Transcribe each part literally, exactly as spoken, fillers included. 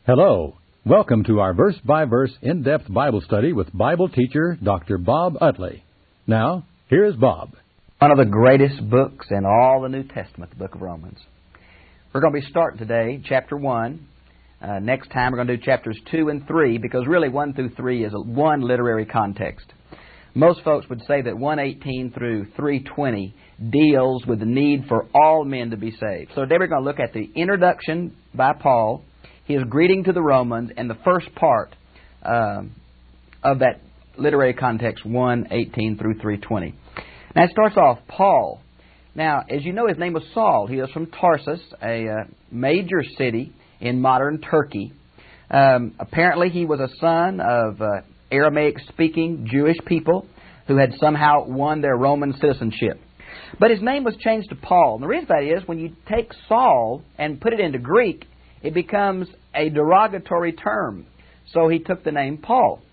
Hello. Welcome to our verse-by-verse in-depth Bible study with Bible teacher Doctor Bob Utley. Now, here's Bob. One of the greatest books in all the New Testament, the book of Romans. We're going to be starting today, chapter one. Uh, next time we're going to do chapters two and three, because really one through three is a, one literary context. Most folks would say that one eighteen through three twenty deals with the need for all men to be saved. So today we're going to look at the introduction by Paul, his greeting to the Romans, and the first part uh, of that literary context, one eighteen through three twenty. Now it starts off, Paul. Now, as you know, his name was Saul. He was from Tarsus, a uh, major city in modern Turkey. Um, apparently he was a son of uh, Aramaic-speaking Jewish people who had somehow won their Roman citizenship. But his name was changed to Paul. And the reason for that is when you take Saul and put it into Greek, it becomes a derogatory term. So he took the name Paul.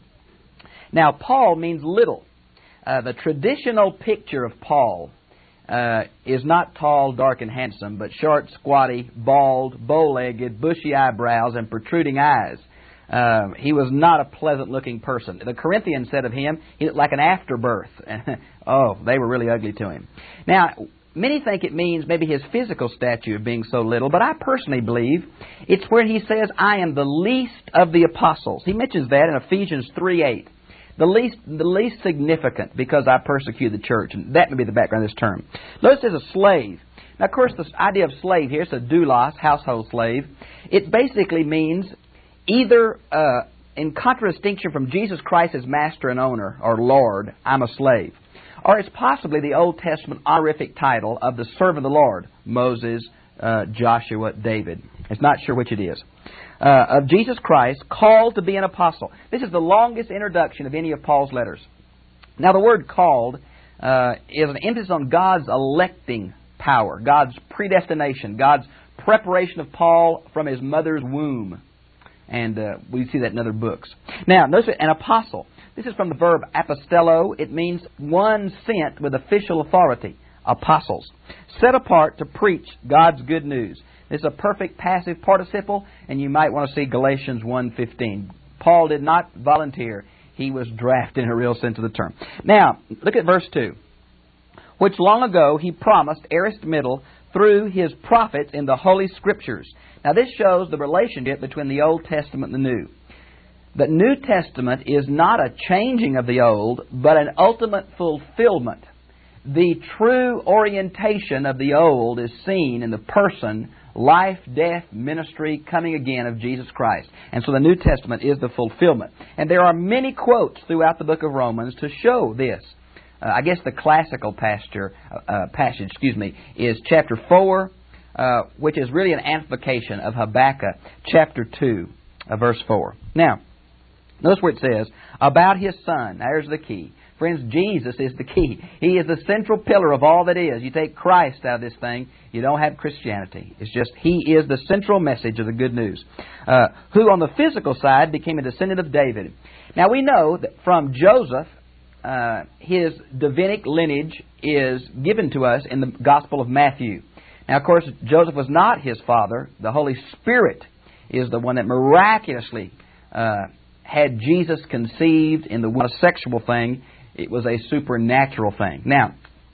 Now, Paul means little. Uh, the traditional picture of Paul uh, is not tall, dark, and handsome, but short, squatty, bald, bow-legged, bushy eyebrows, and protruding eyes. Uh, he was not a pleasant-looking person. The Corinthians said of him, he looked like an afterbirth. Oh, they were really ugly to him. Now, many think it means maybe his physical stature of being so little, but I personally believe it's where he says, I am the least of the apostles. He mentions that in Ephesians three eight. The least the least significant because I persecute the church. And that may be the background of this term. Notice there's a slave. Now, of course, the idea of slave here is a doulos, household slave. It basically means either uh, in contradistinction from Jesus Christ as master and owner, or Lord, I'm a slave. Or it's possibly the Old Testament honorific title of the servant of the Lord, Moses, uh, Joshua, David. It's not sure which it is. Uh, of Jesus Christ, called to be an apostle. This is the longest introduction of any of Paul's letters. Now, the word called uh, is an emphasis on God's electing power, God's predestination, God's preparation of Paul from his mother's womb. And uh, we see that in other books. Now, notice an apostle. This is from the verb apostello. It means one sent with official authority. Apostles. Set apart to preach God's good news. This is a perfect passive participle, and you might want to see Galatians one fifteen. Paul did not volunteer. He was drafted in a real sense of the term. Now, look at verse two. Which long ago he promised aorist middle through his prophets in the Holy Scriptures. Now, this shows the relationship between the Old Testament and the New. The New Testament is not a changing of the Old, but an ultimate fulfillment. The true orientation of the Old is seen in the person, life, death, ministry, coming again of Jesus Christ. And so the New Testament is the fulfillment. And there are many quotes throughout the book of Romans to show this. Uh, I guess the classical pasture, uh, passage excuse me, is chapter four, uh, which is really an amplification of Habakkuk chapter two, uh, verse four. Now, notice where it says, about His Son. Now, there's the key. Friends, Jesus is the key. He is the central pillar of all that is. You take Christ out of this thing, you don't have Christianity. It's just He is the central message of the good news. Uh, who on the physical side became a descendant of David. Now we know that from Joseph, uh, his Davidic lineage is given to us in the Gospel of Matthew. Now, of course, Joseph was not his father. The Holy Spirit is the one that miraculously uh, had Jesus conceived in the one a sexual thing. It was a supernatural thing. Now,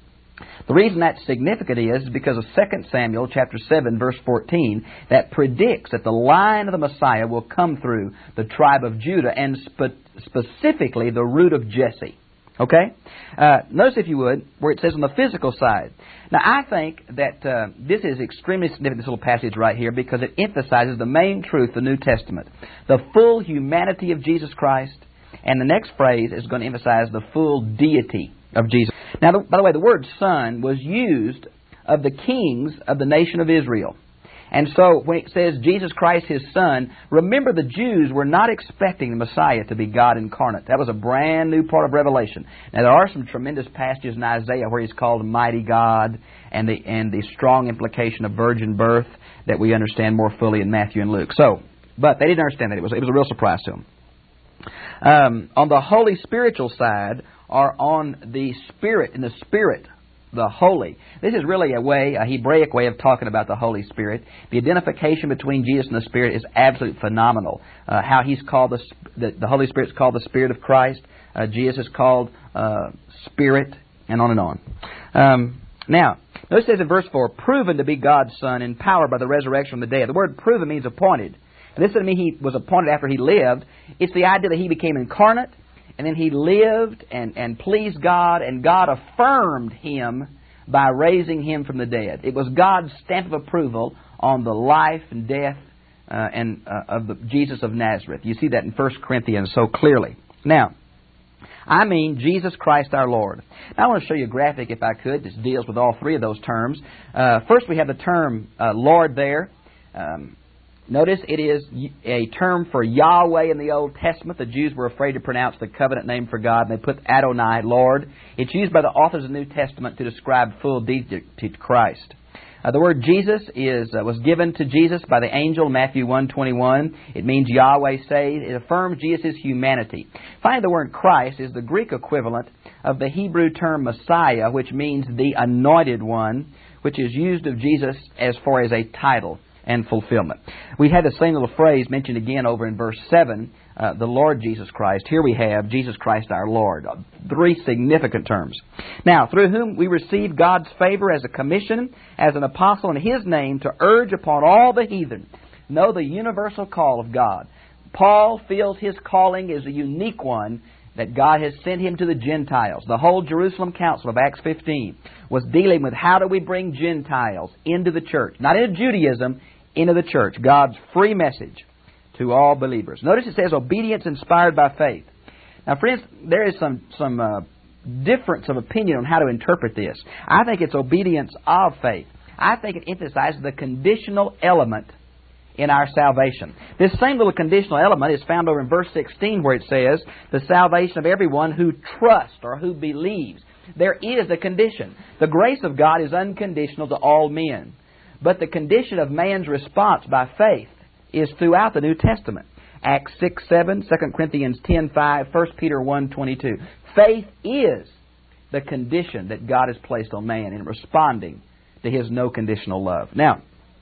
the reason that's significant is because of Second Samuel chapter seven, verse fourteen, that predicts that the line of the Messiah will come through the tribe of Judah, and spe- specifically the root of Jesse. Okay? Uh, notice, if you would, where it says on the physical side. Now, I think that uh, this is extremely significant, this little passage right here, because it emphasizes the main truth of the New Testament. The full humanity of Jesus Christ. And the next phrase is going to emphasize the full deity of Jesus. Now, the, by the way, the word son was used of the kings of the nation of Israel. And so when it says Jesus Christ, His Son, remember the Jews were not expecting the Messiah to be God incarnate. That was a brand new part of Revelation. Now, there are some tremendous passages in Isaiah where He's called Mighty God, and the, and the strong implication of virgin birth that we understand more fully in Matthew and Luke. So, but they didn't understand that. It was, it was a real surprise to them. Um, on the holy spiritual side, or on the spirit, in the spirit the Holy. This is really a way, a Hebraic way of talking about the Holy Spirit. The identification between Jesus and the Spirit is absolutely phenomenal. Uh, how He's called, the, the, the Holy Spirit is called the Spirit of Christ. Uh, Jesus is called uh, Spirit, and on and on. Um, now, notice it says in verse four, proven to be God's Son, empowered by the resurrection from the dead. The word proven means appointed. And this doesn't mean He was appointed after He lived. It's the idea that He became incarnate, and then He lived and, and pleased God, and God affirmed Him by raising Him from the dead. It was God's stamp of approval on the life and death uh, and uh, of the Jesus of Nazareth. You see that in First Corinthians so clearly. Now, I mean Jesus Christ our Lord. Now I want to show you a graphic, if I could. This deals with all three of those terms. Uh, first, we have the term uh, Lord there. Um, notice it is a term for Yahweh in the Old Testament. The Jews were afraid to pronounce the covenant name for God, and they put Adonai, Lord. It's used by the authors of the New Testament to describe full deity to Christ. Uh, the word Jesus is uh, was given to Jesus by the angel, Matthew one twenty-one. It means Yahweh saves. It affirms Jesus' humanity. Finally, the word Christ is the Greek equivalent of the Hebrew term Messiah, which means the anointed one, which is used of Jesus as far as a title and fulfillment. We had the same little phrase mentioned again over in verse seven, uh, the Lord Jesus Christ. Here we have Jesus Christ our Lord. Uh, three significant terms. Now, through whom we receive God's favor as a commission, as an apostle in His name, to urge upon all the heathen, know the universal call of God. Paul feels his calling is a unique one, that God has sent him to the Gentiles. The whole Jerusalem Council of Acts fifteen was dealing with how do we bring Gentiles into the church. Not into Judaism, into the church. God's free message to all believers. Notice it says obedience inspired by faith. Now, friends, there is some, some uh, difference of opinion on how to interpret this. I think it's obedience of faith. I think it emphasizes the conditional element in our salvation. This same little conditional element is found over in verse sixteen, where it says, the salvation of everyone who trusts or who believes. There is a condition. The grace of God is unconditional to all men. But the condition of man's response by faith is throughout the New Testament. Acts six seven, Second Corinthians ten five, First Peter one twenty-two. Faith is the condition that God has placed on man in responding to His no-conditional love. Now,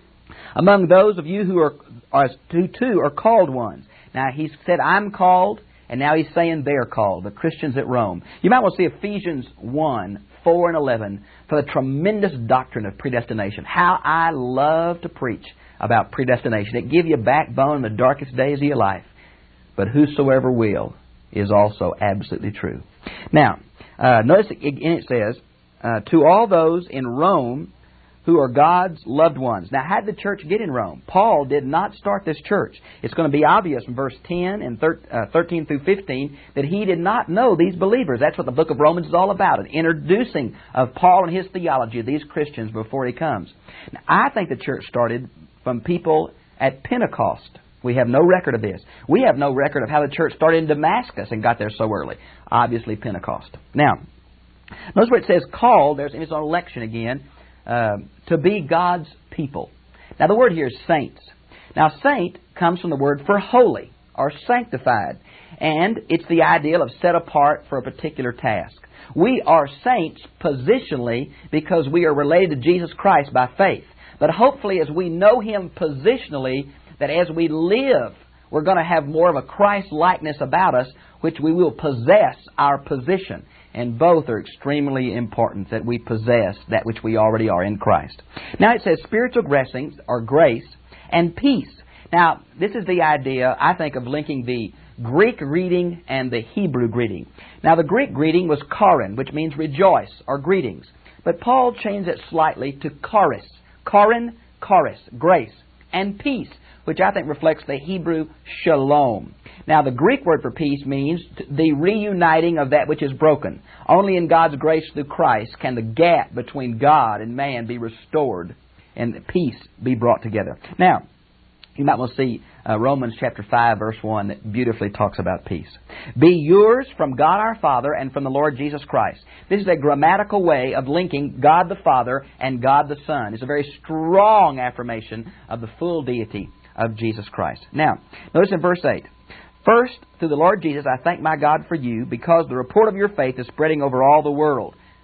among those of you who are, are who too are called ones. Now, He said, I'm called, and now He's saying they're called, the Christians at Rome. You might want to see Ephesians one, four and eleven for the tremendous doctrine of predestination. How I love to preach about predestination. It gives you backbone in the darkest days of your life. But whosoever will is also absolutely true. Now, uh, notice again it says, uh, to all those in Rome who are God's loved ones. Now, how did the church get in Rome? Paul did not start this church. It's going to be obvious from verse ten and thirteen through fifteen that he did not know these believers. That's what the book of Romans is all about, an introducing of Paul and his theology of these Christians before he comes. Now, I think the church started from people at Pentecost. We have no record of this. We have no record of how the church started in Damascus and got there so early. Obviously, Pentecost. Now, notice where it says called, there's it's on election again, uh, to be God's people. Now, the word here is saints. Now, saint comes from the word for holy or sanctified, and it's the ideal of set apart for a particular task. We are saints positionally because we are related to Jesus Christ by faith. But hopefully as we know Him positionally, that as we live, we're going to have more of a Christ-likeness about us, which we will possess our position. And both are extremely important, that we possess that which we already are in Christ. Now it says spiritual blessings or grace and peace. Now, this is the idea, I think, of linking the Greek greeting and the Hebrew greeting. Now, the Greek greeting was charin, which means rejoice or greetings. But Paul changed it slightly to charis. Charin, charis, grace, and peace, which I think reflects the Hebrew shalom. Now, the Greek word for peace means the reuniting of that which is broken. Only in God's grace through Christ can the gap between God and man be restored and peace be brought together. Now, you might want to see uh, Romans chapter five, verse one, that beautifully talks about peace. Be yours from God our Father and from the Lord Jesus Christ. This is a grammatical way of linking God the Father and God the Son. It's a very strong affirmation of the full deity of Jesus Christ. Now, notice in verse eight. First, through the Lord Jesus, I thank my God for you, because the report of your faith is spreading over all the world.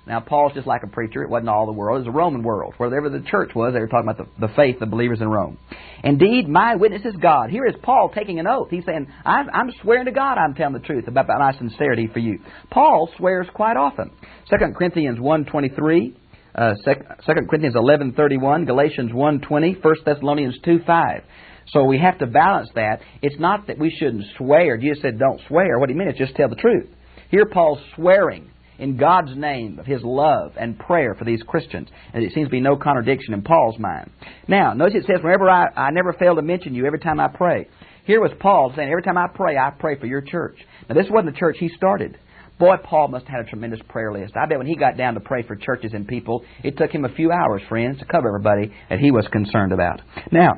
Now, Paul's just like a preacher. It wasn't all the world. It was a Roman world. Wherever the church was, they were talking about the, the faith of believers in Rome. Indeed, my witness is God. Here is Paul taking an oath. He's saying, I'm, I'm swearing to God I'm telling the truth about my sincerity for you. Paul swears quite often. Second Corinthians one twenty-three, uh, Second Corinthians eleven thirty-one, Galatians one twenty, First Thessalonians two five. So we have to balance that. It's not that we shouldn't swear. Jesus said don't swear. What he meant is just tell the truth. Here Paul's swearing in God's name of His love and prayer for these Christians. And it seems to be no contradiction in Paul's mind. Now, notice it says, whenever I, I never fail to mention you every time I pray. Here was Paul saying, every time I pray, I pray for your church. Now, this wasn't the church he started. Boy, Paul must have had a tremendous prayer list. I bet when he got down to pray for churches and people, it took him a few hours, friends, to cover everybody that he was concerned about. Now,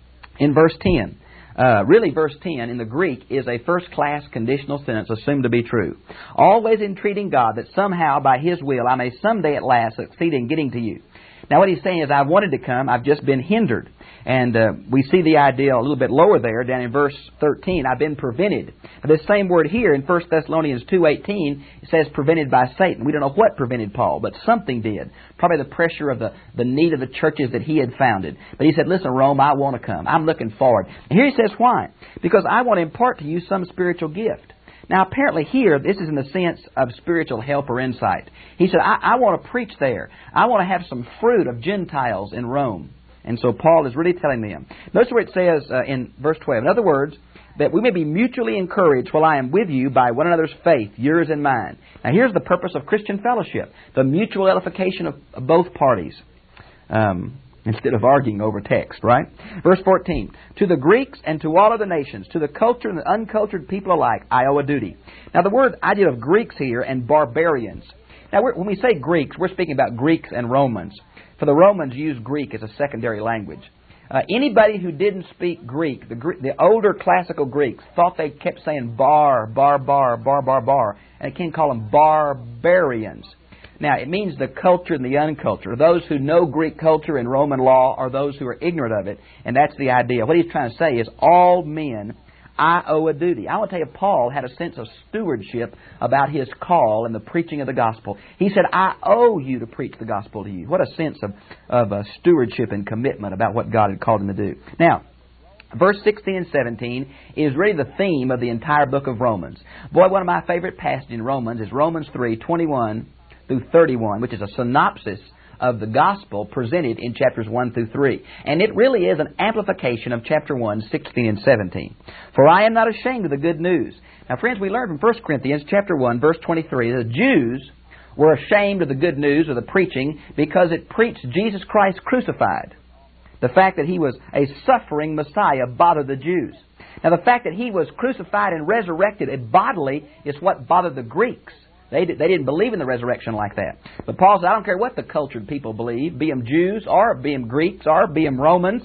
in verse ten, Uh, really, verse ten in the Greek is a first-class conditional sentence assumed to be true. Always entreating God that somehow, by His will, I may someday at last succeed in getting to you. Now, what he's saying is, I wanted to come, I've just been hindered. And uh, we see the idea a little bit lower there, down in verse thirteen, I've been prevented. But this same word here in First Thessalonians two eighteen, it says prevented by Satan. We don't know what prevented Paul, but something did. Probably the pressure of the, the need of the churches that he had founded. But he said, listen, Rome, I want to come. I'm looking forward. And here he says, why? Because I want to impart to you some spiritual gift. Now, apparently here, this is in the sense of spiritual help or insight. He said, I, I want to preach there. I want to have some fruit of Gentiles in Rome. And so Paul is really telling them. Notice where it says uh, in verse twelve, in other words, that we may be mutually encouraged while I am with you by one another's faith, yours and mine. Now, here's the purpose of Christian fellowship, the mutual edification of, of both parties. Um... Instead of arguing over text, right? Verse fourteen, to the Greeks and to all other nations, to the cultured and the uncultured people alike, I owe a duty. Now, the word idea of Greeks here and barbarians. Now, we're, when we say Greeks, we're speaking about Greeks and Romans. For the Romans used Greek as a secondary language. Uh, anybody who didn't speak Greek, the, the older classical Greeks, thought they kept saying bar, bar, bar, bar, bar, bar, and they can't call them barbarians. Now, it means the cultured and the uncultured. Those who know Greek culture and Roman law are those who are ignorant of it. And that's the idea. What he's trying to say is all men, I owe a duty. I want to tell you, Paul had a sense of stewardship about his call and the preaching of the gospel. He said, I owe you to preach the gospel to you. What a sense of, of uh, stewardship and commitment about what God had called him to do. Now, verse sixteen and seventeen is really the theme of the entire book of Romans. Boy, one of my favorite passages in Romans is Romans three twenty-one through thirty-one, which is a synopsis of the gospel presented in chapters one through three. And it really is an amplification of chapter one, sixteen and seventeen. For I am not ashamed of the good news. Now, friends, we learned from First Corinthians chapter one, verse twenty-three, that the Jews were ashamed of the good news of the preaching because it preached Jesus Christ crucified. The fact that He was a suffering Messiah bothered the Jews. Now, the fact that He was crucified and resurrected bodily is what bothered the Greeks. They, they didn't believe in the resurrection like that. But Paul said, I don't care what the cultured people believe, be them Jews or be them Greeks or be them Romans.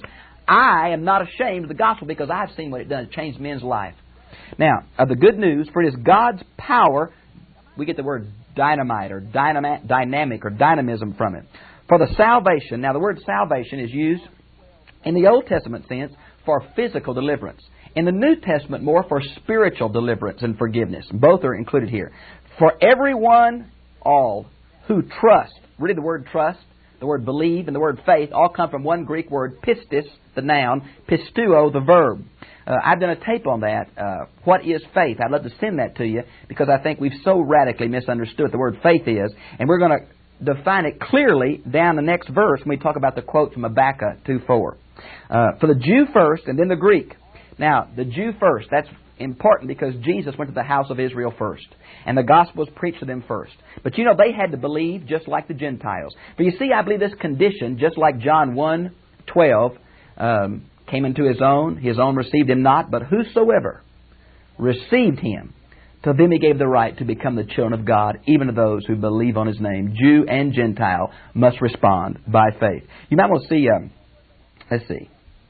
I am not ashamed of the gospel because I've seen what it does. It changed men's life. Now, of the good news, for it is God's power, we get the word dynamite or dynamite, dynamic or dynamism from it. For the salvation, now the word salvation is used in the Old Testament sense for physical deliverance. In the New Testament, more for spiritual deliverance and forgiveness. Both are included here. For everyone, all, who trust, really the word trust, the word believe, and the word faith all come from one Greek word, pistis, the noun, pistuo, the verb. Uh, I've done a tape on that. Uh, what is faith? I'd love to send that to you because I think we've so radically misunderstood what the word faith is. And we're going to define it clearly down the next verse when we talk about the quote from Habakkuk two four. Uh, for the Jew first and then the Greek. Now, the Jew first, that's important because Jesus went to the house of Israel first. And the gospel was preached to them first. But you know, they had to believe just like the Gentiles. For you see, I believe this condition, just like John one twelve, um, came into His own. His own received Him not. But whosoever received Him, to them He gave the right to become the children of God, even to those who believe on His name. Jew and Gentile must respond by faith. You might want to see, um, let's see.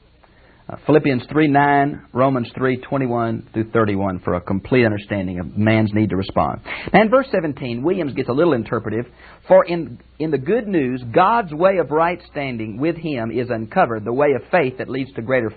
Uh, Philippians three nine, Romans three twenty-one through thirty-one for a complete understanding of man's need to respond. Now in verse seventeen, Williams gets a little interpretive. For in, in the good news, God's way of right standing with Him is uncovered, the way of faith that leads to greater faith.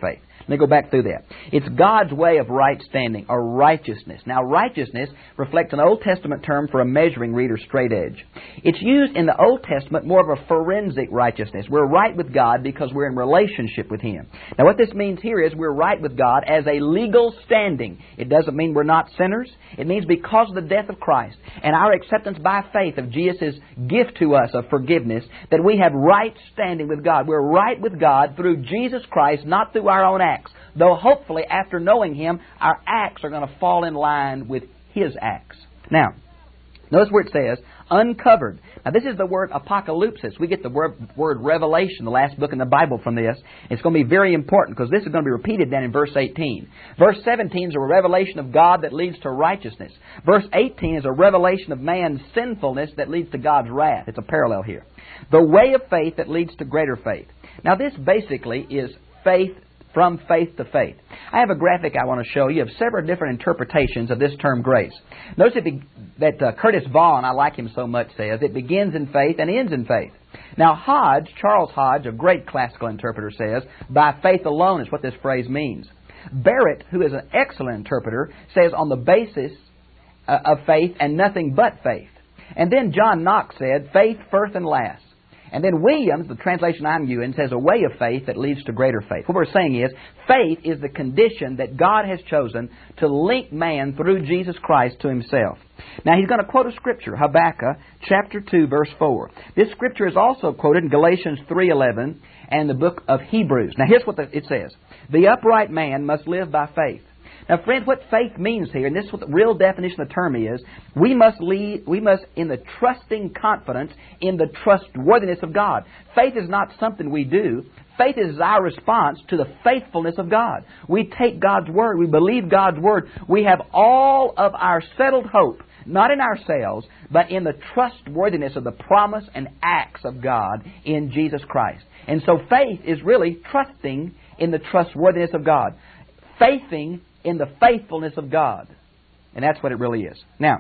Let me go back through that. It's God's way of right standing, or righteousness. Now, righteousness reflects an Old Testament term for a measuring reed or straight edge. It's used in the Old Testament more of a forensic righteousness. We're right with God because we're in relationship with Him. Now, what this means here is we're right with God as a legal standing. It doesn't mean we're not sinners. It means because of the death of Christ and our acceptance by faith of Jesus' gift to us of forgiveness, that we have right standing with God. We're right with God through Jesus Christ, not through our own acts. Though hopefully, after knowing Him, our acts are going to fall in line with His acts. Now, notice where it says, uncovered. Now, this is the word apocalypsis. We get the word, word revelation, the last book in the Bible, from this. It's going to be very important because this is going to be repeated then in verse eighteen. Verse seventeen is a revelation of God that leads to righteousness. Verse eighteen is a revelation of man's sinfulness that leads to God's wrath. It's a parallel here. The way of faith that leads to greater faith. Now, this basically is faith from faith to faith. I have a graphic I want to show you of several different interpretations of this term grace. Notice it be, that uh, Curtis Vaughan, I like him so much, says it begins in faith and ends in faith. Now Hodge, Charles Hodge, a great classical interpreter, says, by faith alone is what this phrase means. Barrett, who is an excellent interpreter, says on the basis uh, of faith and nothing but faith. And then John Knox said, faith first and last. And then Williams, the translation I'm using, says a way of faith that leads to greater faith. What we're saying is, faith is the condition that God has chosen to link man through Jesus Christ to Himself. Now, he's going to quote a scripture, Habakkuk chapter two, verse four. This scripture is also quoted in Galatians three eleven and the book of Hebrews. Now, here's what it says. The upright man must live by faith. Now, friends, what faith means here, and this is what the real definition of the term is, we must lead, we must, in the trusting confidence, in the trustworthiness of God. Faith is not something we do. Faith is our response to the faithfulness of God. We take God's Word. We believe God's Word. We have all of our settled hope, not in ourselves, but in the trustworthiness of the promise and acts of God in Jesus Christ. And so faith is really trusting in the trustworthiness of God. Faithing in the faithfulness of God. And that's what it really is. Now,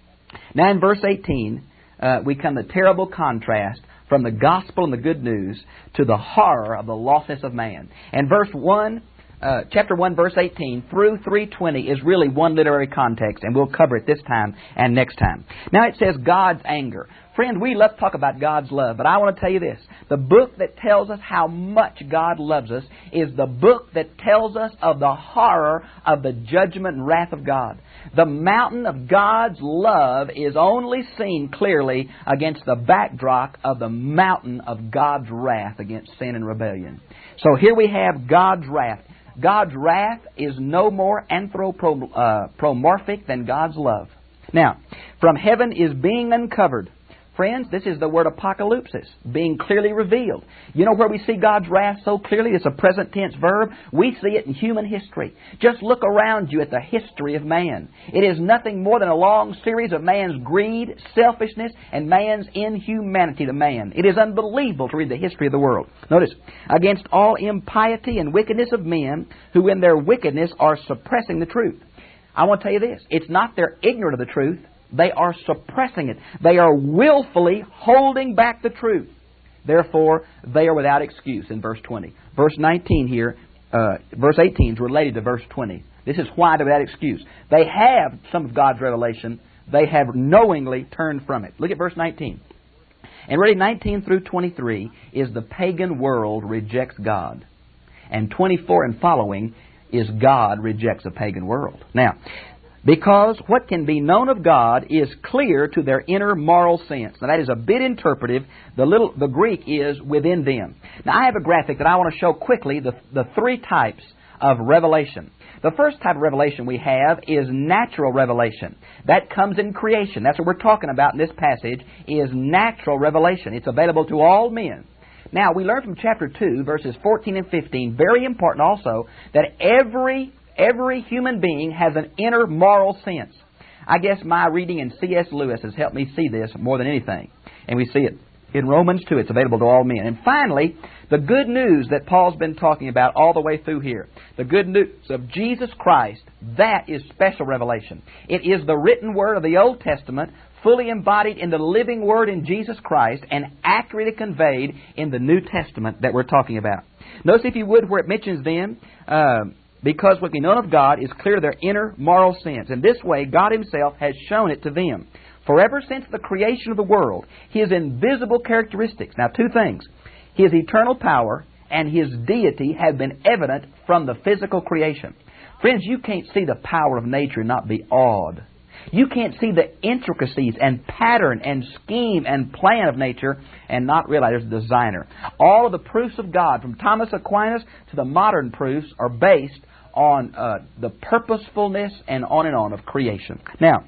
now in verse eighteen, uh, we come to terrible contrast from the gospel and the good news to the horror of the lostness of man. And verse one, uh, chapter one, verse eighteen through three twenty is really one literary context, and we'll cover it this time and next time. Now it says God's anger. Friends, we love to talk about God's love, but I want to tell you this. The book that tells us how much God loves us is the book that tells us of the horror of the judgment and wrath of God. The mountain of God's love is only seen clearly against the backdrop of the mountain of God's wrath against sin and rebellion. So here we have God's wrath. God's wrath is no more anthropomorphic than God's love. Now, from heaven is being uncovered. Friends, this is the word apocalypsis, being clearly revealed. You know where we see God's wrath so clearly? It's a present tense verb. We see it in human history. Just look around you at the history of man. It is nothing more than a long series of man's greed, selfishness, and man's inhumanity to man. It is unbelievable to read the history of the world. Notice, against all impiety and wickedness of men who in their wickedness are suppressing the truth. I want to tell you this. It's not they're ignorant of the truth. They are suppressing it. They are willfully holding back the truth. Therefore, they are without excuse in verse twenty. Verse nineteen here, uh, verse eighteen is related to verse twenty. This is why they're without excuse. They have some of God's revelation. They have knowingly turned from it. Look at verse nineteen. And really nineteen through twenty-three is the pagan world rejects God. And twenty-four and following is God rejects the pagan world. Now, because what can be known of God is clear to their inner moral sense. Now that is a bit interpretive. The little the Greek is within them. Now I have a graphic that I want to show quickly the, the three types of revelation. The first type of revelation we have is natural revelation. That comes in creation. That's what we're talking about in this passage, is natural revelation. It's available to all men. Now we learn from chapter two, verses fourteen and fifteen, very important also, that every Every human being has an inner moral sense. I guess my reading in C S Lewis has helped me see this more than anything. And we see it in Romans two. It's available to all men. And finally, the good news that Paul's been talking about all the way through here. The good news of Jesus Christ. That is special revelation. It is the written word of the Old Testament fully embodied in the living Word in Jesus Christ and accurately conveyed in the New Testament that we're talking about. Notice, if you would, where it mentions them, uh, because what we know of God is clear to their inner moral sense. In this way, God Himself has shown it to them. For ever since the creation of the world, His invisible characteristics, now two things, His eternal power and His deity have been evident from the physical creation. Friends, you can't see the power of nature and not be awed. You can't see the intricacies and pattern and scheme and plan of nature and not realize there's a designer. All of the proofs of God, from Thomas Aquinas to the modern proofs, are based on uh, the purposefulness and on and on of creation. Now,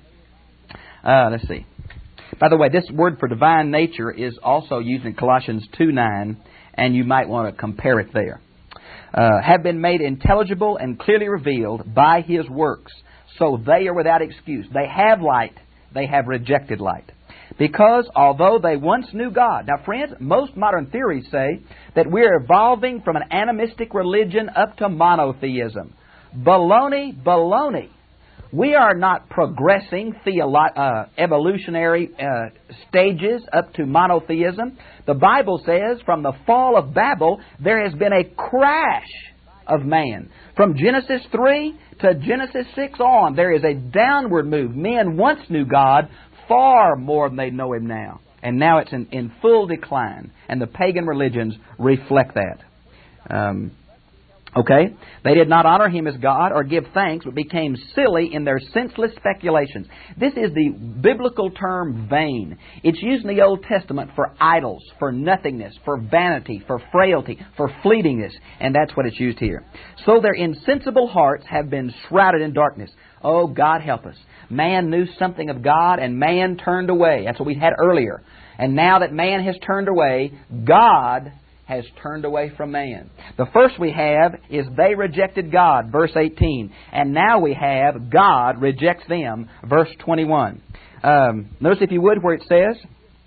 uh, let's see. By the way, this word for divine nature is also used in Colossians two nine, and you might want to compare it there. Uh, have been made intelligible and clearly revealed by His works, so they are without excuse. They have light, they have rejected light. Because although they once knew God... Now, friends, most modern theories say that we're evolving from an animistic religion up to monotheism. Baloney, baloney. We are not progressing theolo- uh, evolutionary uh, stages up to monotheism. The Bible says from the fall of Babel, there has been a crash of man. From Genesis three to Genesis six on, there is a downward move. Men once knew God far more than they know Him now. And now it's in, in full decline. And the pagan religions reflect that. Um, okay? They did not honor Him as God or give thanks, but became silly in their senseless speculations. This is the biblical term vain. It's used in the Old Testament for idols, for nothingness, for vanity, for frailty, for fleetingness. And that's what it's used here. So their insensible hearts have been shrouded in darkness. Oh, God help us. Man knew something of God and man turned away. That's what we had earlier. And now that man has turned away, God has turned away from man. The first we have is they rejected God, verse eighteen. And now we have God rejects them, verse twenty-one. Um, notice, if you would, where it says,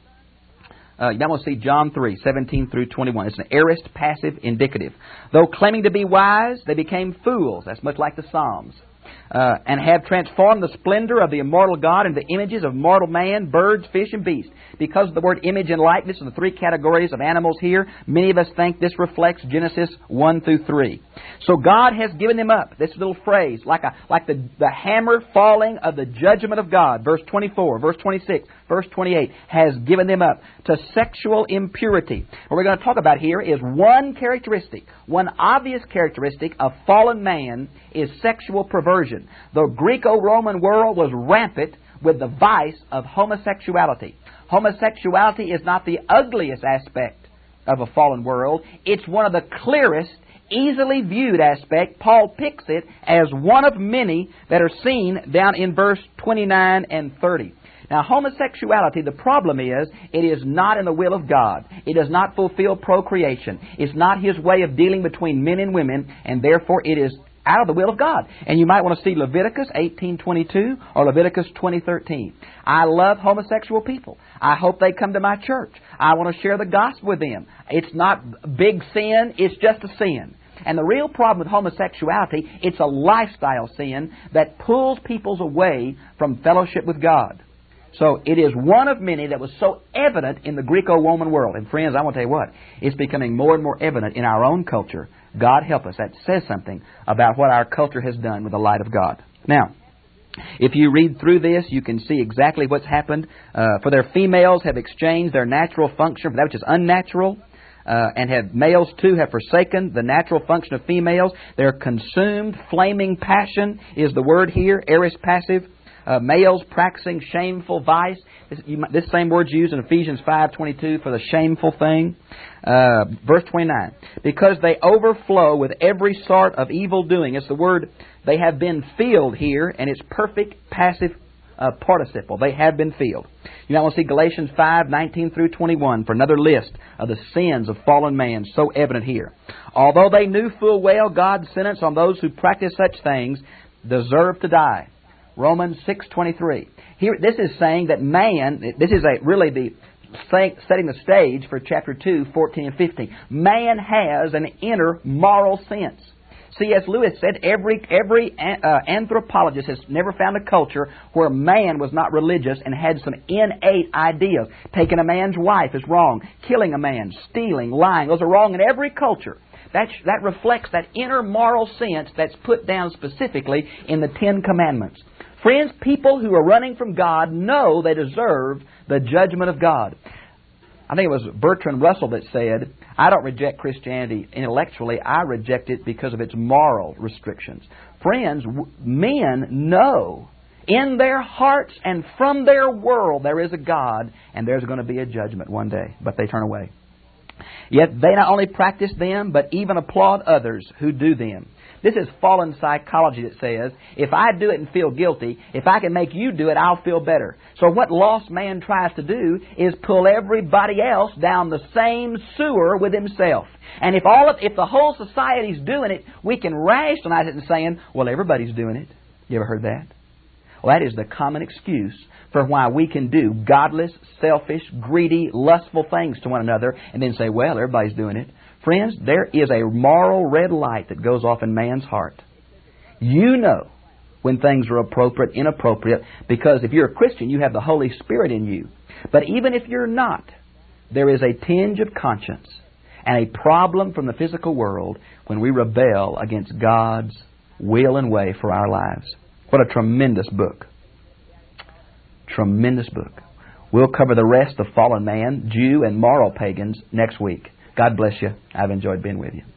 uh, you might want to see John three, seventeen through twenty-one. It's an aorist passive indicative. Though claiming to be wise, they became fools. That's much like the Psalms. Uh, and have transformed the splendor of the immortal God into images of mortal man, birds, fish, and beasts. Because of the word image and likeness and the three categories of animals here, many of us think this reflects Genesis one through three. So God has given them up. This little phrase, like a like the, the hammer falling of the judgment of God, verse twenty-four, verse twenty-six, verse twenty-eight, has given them up to sexual impurity. What we're going to talk about here is one characteristic, one obvious characteristic of fallen man is sexual perversion. The Greco-Roman world was rampant with the vice of homosexuality. Homosexuality is not the ugliest aspect of a fallen world. It's one of the clearest, easily viewed aspects. Paul picks it as one of many that are seen down in verse twenty-nine and thirty. Now, homosexuality, the problem is, it is not in the will of God. It does not fulfill procreation. It's not His way of dealing between men and women, and therefore it is out of the will of God. And you might want to see Leviticus eighteen twenty-two or Leviticus twenty thirteen. I love homosexual people. I hope they come to my church. I want to share the gospel with them. It's not big sin, it's just a sin. And the real problem with homosexuality, it's a lifestyle sin that pulls people away from fellowship with God. So it is one of many that was so evident in the Greco-Roman world. And friends, I want to tell you what, it's becoming more and more evident in our own culture. God help us. That says something about what our culture has done with the light of God. Now, if you read through this, you can see exactly what's happened. Uh, for their females have exchanged their natural function for that which is unnatural. Uh, and have males too have forsaken the natural function of females. They're consumed. Flaming passion is the word here, aorist passive. Uh, males practicing shameful vice. This, you, this same word's used in Ephesians five twenty-two for the shameful thing. Uh, verse twenty-nine. Because they overflow with every sort of evil doing. It's the word, they have been filled here, and it's perfect passive uh, participle. They have been filled. You now want to see Galatians five nineteen through twenty-one for another list of the sins of fallen man, so evident here. Although they knew full well God's sentence on those who practice such things deserve to die. Romans six twenty-three. Here, this is saying that man, this is a, really the setting the stage for chapter two, fourteen and fifteen. Man has an inner moral sense. C S Lewis said every every uh, anthropologist has never found a culture where man was not religious and had some innate ideas. Taking a man's wife is wrong. Killing a man, stealing, lying, those are wrong in every culture. That, that reflects that inner moral sense that's put down specifically in the Ten Commandments. Friends, people who are running from God know they deserve the judgment of God. I think it was Bertrand Russell that said, I don't reject Christianity intellectually, I reject it because of its moral restrictions. Friends, w- men know in their hearts and from their world there is a God and there's going to be a judgment one day, but they turn away. Yet they not only practice them, but even applaud others who do them. This is fallen psychology that says, if I do it and feel guilty, if I can make you do it, I'll feel better. So what lost man tries to do is pull everybody else down the same sewer with himself. And if all of, if the whole society's doing it, we can rationalize it and saying, well, everybody's doing it. You ever heard that? Well, that is the common excuse for why we can do godless, selfish, greedy, lustful things to one another and then say, well, everybody's doing it. Friends, there is a moral red light that goes off in man's heart. You know when things are appropriate, inappropriate, because if you're a Christian, you have the Holy Spirit in you. But even if you're not, there is a tinge of conscience and a problem from the physical world when we rebel against God's will and way for our lives. What a tremendous book. Tremendous book. We'll cover the rest of fallen man, Jew, and moral pagans next week. God bless you. I've enjoyed being with you.